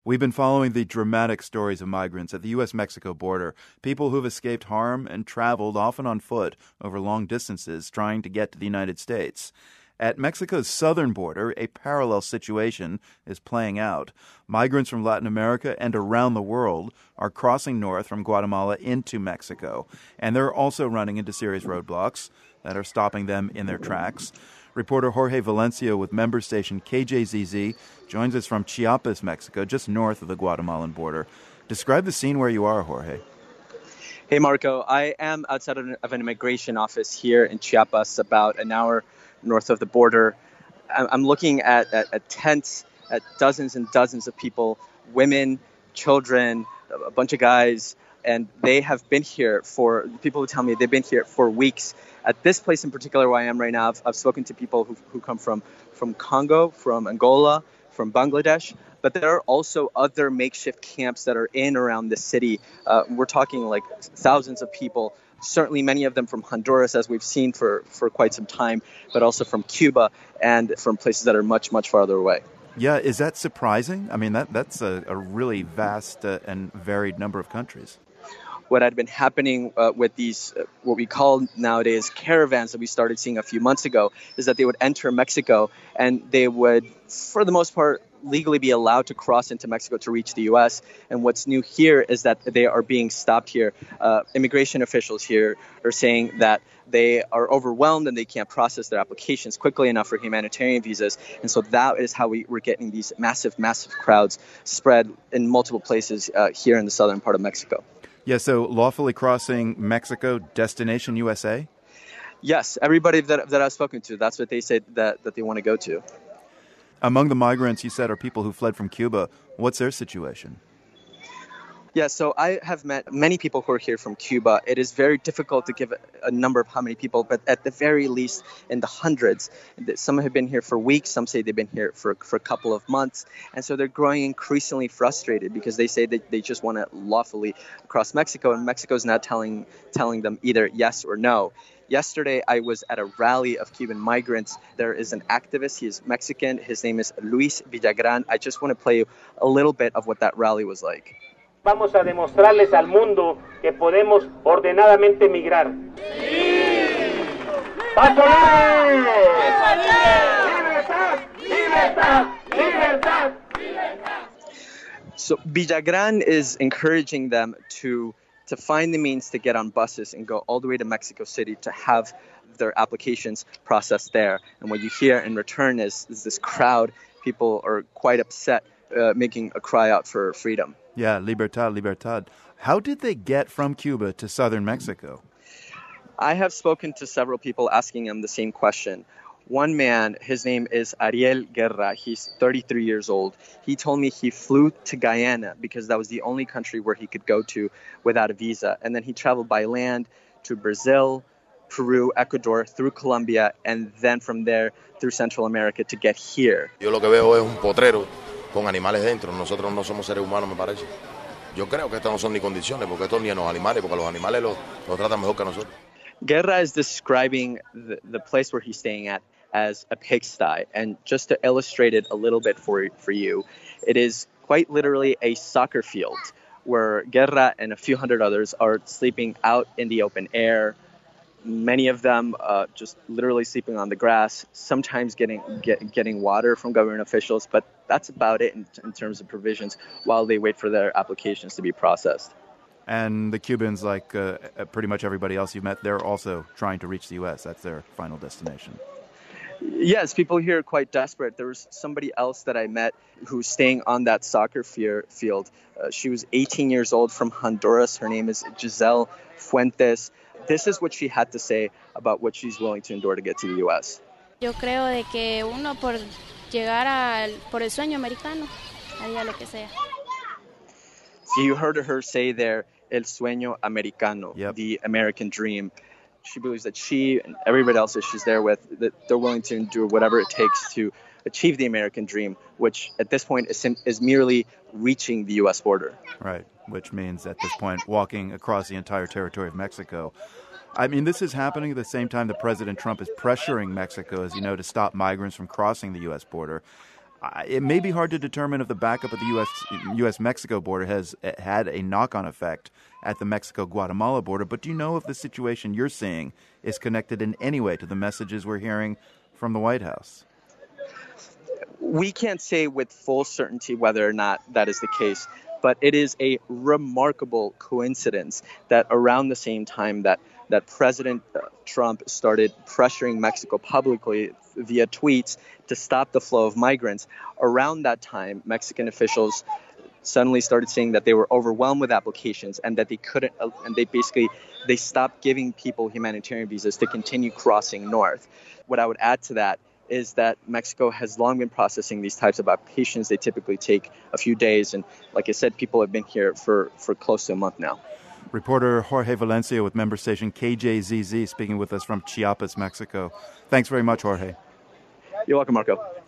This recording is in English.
We've been following the dramatic stories of migrants at the U.S.-Mexico border, people who've escaped harm and traveled, often on foot, over long distances, trying to get to the United States. At Mexico's southern border, a parallel situation is playing out. Migrants from Latin America and around the world are crossing north from Guatemala into Mexico, and they're also running into serious roadblocks that are stopping them in their tracks. Reporter Jorge Valencia with member station KJZZ joins us from Chiapas, Mexico, just north of the Guatemalan border. Describe the scene where you are, Jorge. Hey, Marco. I am outside of an immigration office here in Chiapas, about an hour north of the border. I'm looking at tents, at dozens and dozens of people, women, children, a bunch of guys, and they have been here people who tell me they've been here for weeks. At this place in particular where I am right now, I've spoken to people who come from Congo, from Angola, from Bangladesh, but there are also other makeshift camps that are in around the city. We're talking like thousands of people, certainly many of them from Honduras, as we've seen for quite some time, but also from Cuba and from places that are much, much farther away. Yeah, is that surprising? I mean, that's a really vast and varied number of countries. What had been happening with these, what we call nowadays caravans that we started seeing a few months ago, is that they would enter Mexico and they would, for the most part, legally be allowed to cross into Mexico to reach the U.S. And what's new here is that they are being stopped here. Immigration officials here are saying that they are overwhelmed and they can't process their applications quickly enough for humanitarian visas. And so that is how we're getting these massive, massive crowds spread in multiple places here in the southern part of Mexico. Yeah, so lawfully crossing Mexico, destination USA? Yes, everybody that I've spoken to, that's what they say that they want to go to. Among the migrants, you said, are people who fled from Cuba. What's their situation? Yeah, so I have met many people who are here from Cuba. It is very difficult to give a number of how many people, but at the very least in the hundreds. Some have been here for weeks. Some say they've been here for a couple of months. And so they're growing increasingly frustrated because they say that they just want to lawfully cross Mexico, and Mexico's now telling them either yes or no. Yesterday, I was at a rally of Cuban migrants. There is an activist. He is Mexican. His name is Luis Villagran. I just want to play you a little bit of what that rally was like. Vamos a demostrarles al mundo que podemos ordenadamente migrar. ¡Sí! ¡Paso libre! ¡Libertad! ¡Libertad! ¡Libertad! ¡Libertad! So Villagran is encouraging them to find the means to get on buses and go all the way to Mexico City to have their applications processed there. And what you hear in return is this crowd. People are quite upset, making a cry out for freedom. Yeah, libertad, libertad. How did they get from Cuba to southern Mexico? I have spoken to several people asking them the same question. One man, his name is Ariel Guerra. He's 33 years old. He told me he flew to Guyana because that was the only country where he could go to without a visa. And then he traveled by land to Brazil, Peru, Ecuador, through Colombia, and then from there through Central America to get here. Yo lo que veo es un potrero con animales dentro. Nosotros no somos seres humanos, me parece. Yo creo que estas no son ni condiciones, porque estos ni a los animales, porque los animales los tratan mejor que nosotros. Guerra is describing the place where he's staying at as a pigsty. And just to illustrate it a little bit for you, it is quite literally a soccer field where Guerra and a few hundred others are sleeping out in the open air. Many of them just literally sleeping on the grass, sometimes getting water from government officials, but that's about it in terms of provisions while they wait for their applications to be processed. And the Cubans, like pretty much everybody else you've met, they're also trying to reach the U.S. That's their final destination. Yes, people here are quite desperate. There was somebody else that I met who's staying on that soccer field. She was 18 years old from Honduras. Her name is Giselle Fuentes. This is what she had to say about what she's willing to endure to get to the U.S. Yo creo de que uno por llegar por el sueño americano, haría lo que sea. So you heard her say there, el sueño americano, yep. The American dream. She believes that she and everybody else that she's there with, that they're willing to endure whatever it takes to achieve the American dream, which at this point is merely reaching the U.S. border. Right, which means at this point walking across the entire territory of Mexico. I mean, this is happening at the same time that President Trump is pressuring Mexico, as you know, to stop migrants from crossing the U.S. border. It may be hard to determine if the backup at the U.S.-Mexico border has had a knock-on effect at the Mexico-Guatemala border, but do you know if the situation you're seeing is connected in any way to the messages we're hearing from the White House? We can't say with full certainty whether or not that is the case, but it is a remarkable coincidence that around the same time that President Trump started pressuring Mexico publicly via tweets to stop the flow of migrants, around that time, Mexican officials suddenly started saying that they were overwhelmed with applications and that they couldn't, and they stopped giving people humanitarian visas to continue crossing north. What I would add to that is that Mexico has long been processing these types of applications. They typically take a few days. And like I said, people have been here for close to a month now. Reporter Jorge Valencia with member station KJZZ speaking with us from Chiapas, Mexico. Thanks very much, Jorge. You're welcome, Marco.